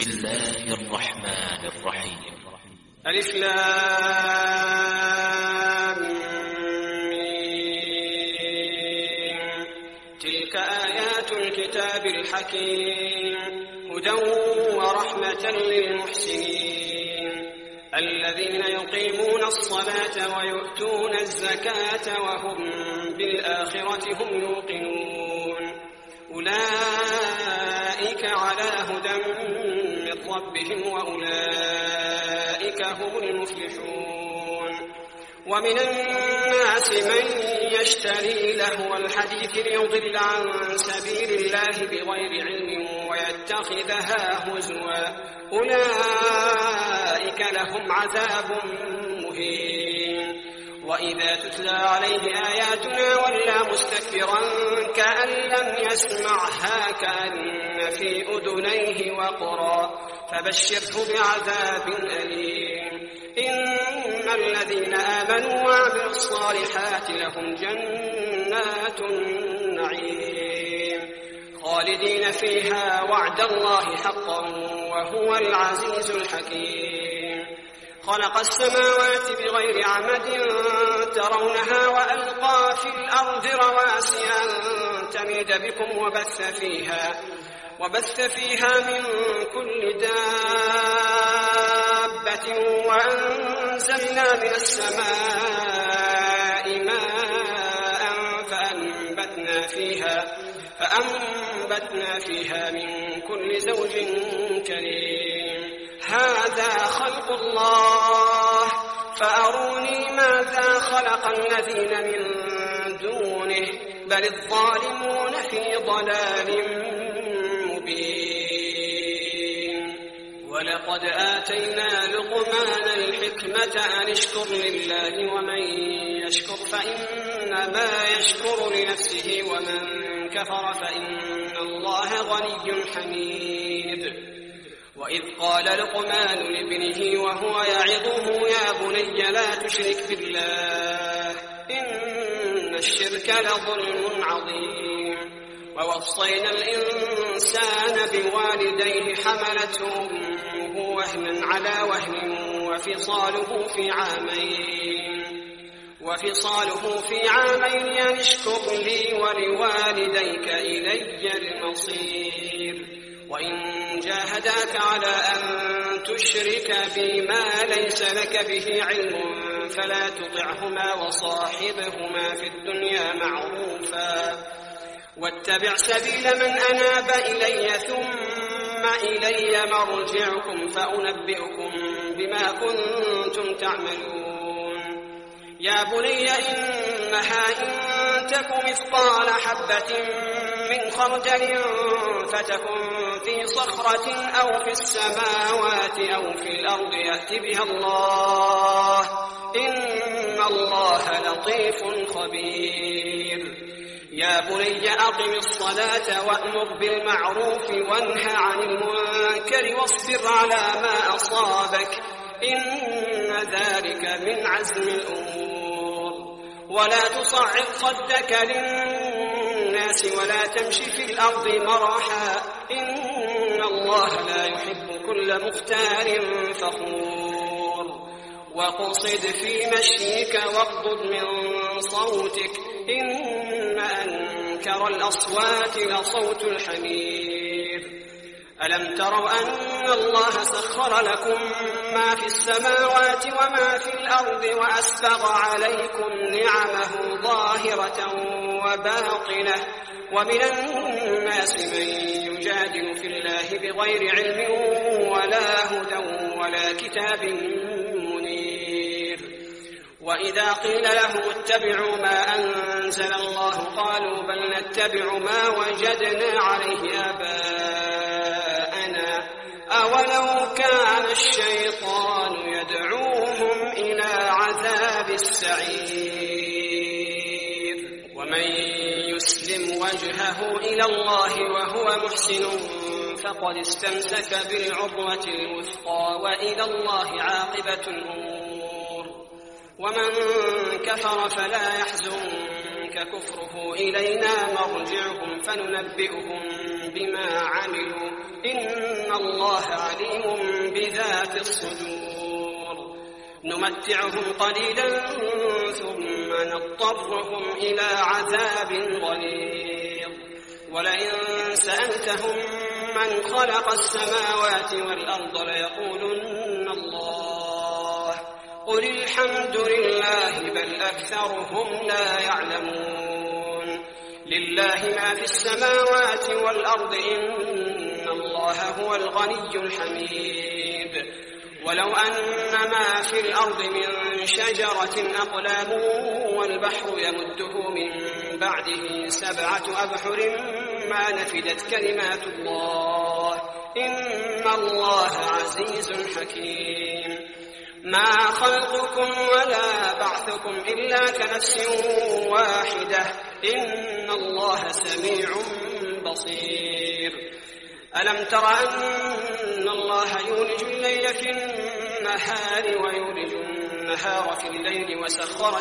الله الرحمن الرحيم. ألف لام ميم. تلك آيات الكتاب الحكيم هدى ورحمة للمحسنين الذين يقيمون الصلاة ويؤتون الزكاة وهم بالآخرة هم يوقنون أولئك على هدى من ربهم وأولئك هم المفلحون. ومن الناس من يشتري لهو الحديث ليضل عن سبيل الله بغير علم ويتخذها هزوا أولئك لهم عذاب مهين. وإذا تتلى عليه آياتنا ولى مستكبرا كأن لم يسمعها كأن في أذنيه وقرا فبشره بعذاب أليم. إن الذين آمنوا وعملوا الصالحات لهم جنات النعيم خالدين فيها وعد الله حقا وهو العزيز الحكيم. خلق السماوات بغير عمد ترونها وألقى في الأرض رواسي أن تميد بكم وبث فيها من كل دابة وأنزلنا من السماء ماء فأنبتنا فيها من كل زوج كريم. هذا خلق الله فأروني ماذا خلق الذين من دونه بل الظالمون في ضلال مبين. ولقد آتينا لقمان الحكمة أن اشكر لله ومن يشكر فإنما يشكر لنفسه ومن كفر فإن الله غني حميد. وإذ قال لقمان لابنه وهو يعظه يا بني لا تشرك بالله إن الشرك لظلم عظيم. ووصينا الإنسان بوالديه حملته أمه وهنا على وهن وفصاله في عامين أن اشكر لي ولوالديك إلي المصير. وإن جاهداك على أن تشرك بما ليس لك به علم فلا تطعهما وصاحبهما في الدنيا معروفا واتبع سبيل من أناب إلي ثم إلي مرجعكم فأنبئكم بما كنتم تعملون. يا بني إنها إن تك مثقال حبة من خردل فتكن في صخرة أو في السماوات أو في الأرض يأت بها الله إن الله لطيف خبير. يا بني أقم الصلاة وأمر بالمعروف وانه عن المنكر واصبر على ما أصابك إن ذلك من عزم الأمور. ولا تصعد خدك للناس ولا تمشي في الأرض مرحا إن الله لا يحب كل مختال فخور. وقصد في مشيك واغضض من صوتك إن أنكر الأصوات لصوت الحمير. ألم تروا أن الله سخر لكم ما في السماوات وما في الأرض وأسبغ عليكم نعمه ظاهرة وباطنة ومن الناس من يجادل في الله بغير علم ولا هدى ولا كتاب منير. وإذا قيل لهم اتبعوا ما أنزل الله قالوا بل نتبع ما وجدنا عليه آباءنا أولو كان الشيطان يدعوهم إلى عذاب السعير. ومن يسلم وجهه إلى الله وهو محسن فقد استمسك بالعروة الوثقى وإلى الله عاقبة الأمور. ومن كفر فلا يحزنك كفره إلينا مرجعهم فننبئهم بما عملوا إن الله عليم بذات الصدور نمتعهم قليلا ثم نضطرهم إلى عذاب غليظ ولئن سألتهم من خلق السماوات والأرض ليقولن الله قل الحمد لله بل أكثرهم لا يعلمون لله ما في السماوات والأرض إن الله هو الغني الحميد ولو أن ما في الأرض من شجرة أقلام والبحر يمده من بعده 7 أبحر ما نفدت كلمات الله إن الله عزيز حكيم ما خلقكم ولا بعثكم إلا كنفس واحدة إن الله سميع بصير ألم تر أن الله يولج الليل في النهار ويولج النهار في الليل وسخر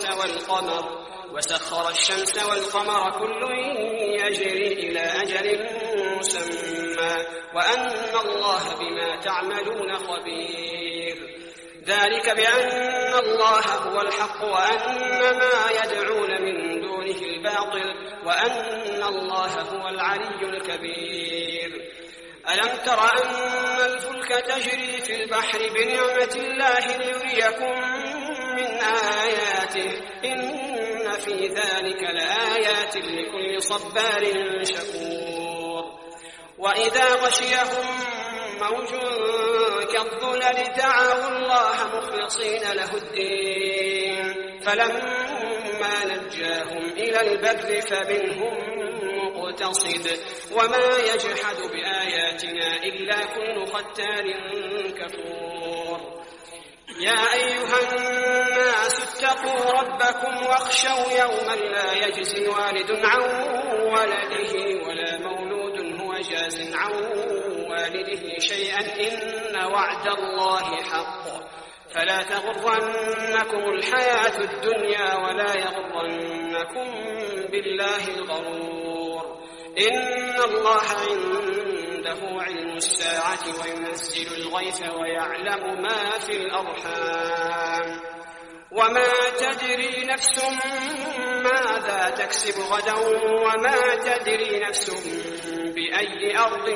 الشمس والقمر كل يجري إلى أجل مسمى وأن الله بما تعملون خبير ذلك بأن الله هو الحق وأن ما يدعون من دونه الباطل وأن الله هو العلي الكبير ألم تر أن الفلك تجري في البحر بنعمة الله ليريكم من آياته إن في ذلك لآيات لكل صبار شكور وإذا غشيهم موج كالظلل دعوا الله مخلصين له الدين فلما نجاهم إلى البر فمنهم مقتصد وما يجحد بآياتنا إلا كل ختار كفور يا أيها الناس اتقوا ربكم واخشوا يوما لا يجزي والد عن ولده ولا مولود هو جاز عن والده شيئا إن وعد الله حق فلا تغرنكم الحياة الدنيا ولا يغرنكم بالله الغرور إن الله عنده علم الساعة وينزل الغيث ويعلم ما في الأرحام وما تدري نفس ماذا تكسب غدا وما تدري نفس بأي أرض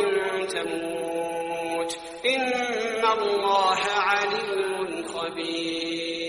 تموت إن الله عليم خبير